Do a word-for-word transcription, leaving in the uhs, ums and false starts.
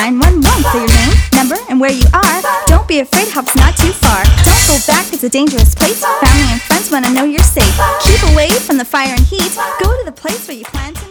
nine one one. Say your name, number, and where you are. Don't be afraid, help's not too far. Don't go back, it's a dangerous place. Family and friends wanna know you're safe. Keep away from the fire and heat. Go to the place where you plan to